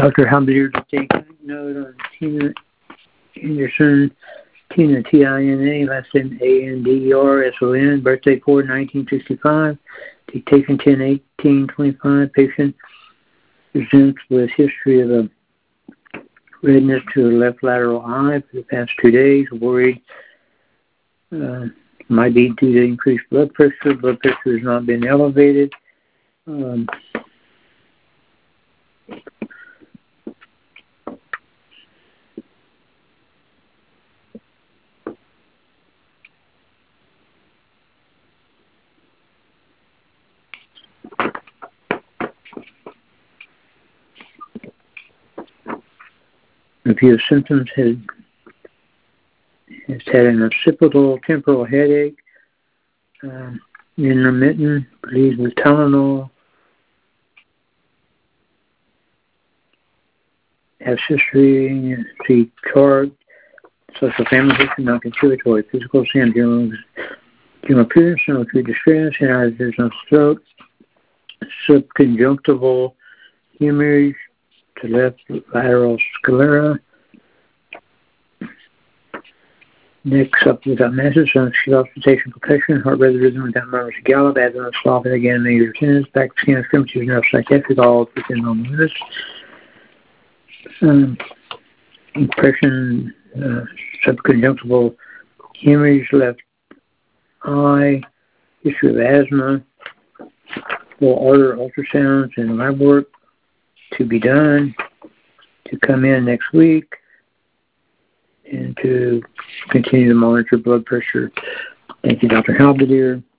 Dr. Halberdier to take note on Tina Anderson, Tina, T-I-N-A, last name A-N-D-E-R-S-O-N, birthday 4/1965, dictation 10/18/25, patient presents with history of a redness to the left lateral eye for the past 2 days, worried might be due to increased blood pressure. Blood pressure has not been elevated. A few symptoms has had an occipital temporal headache, intermittent, bleeds with Tylenol, has history, see chart, social family history, not contributory, physical symptoms, general appearance, no acute distress, and there's no stroke, subconjunctival hemorrhage to left lateral sclera. Next up, without masses, auscultation, percussion, heart rate rhythm without murmurs, gallop, abdomen, slopping again, major attendance, back scan, extremities, nerve, psychiatric, all within normal limits. Impression, subconjunctival hemorrhage, left eye, history of asthma, full order ultrasounds and lab work to be done, to come in next week, and to continue to monitor blood pressure. Thank you, Dr. Halberdier.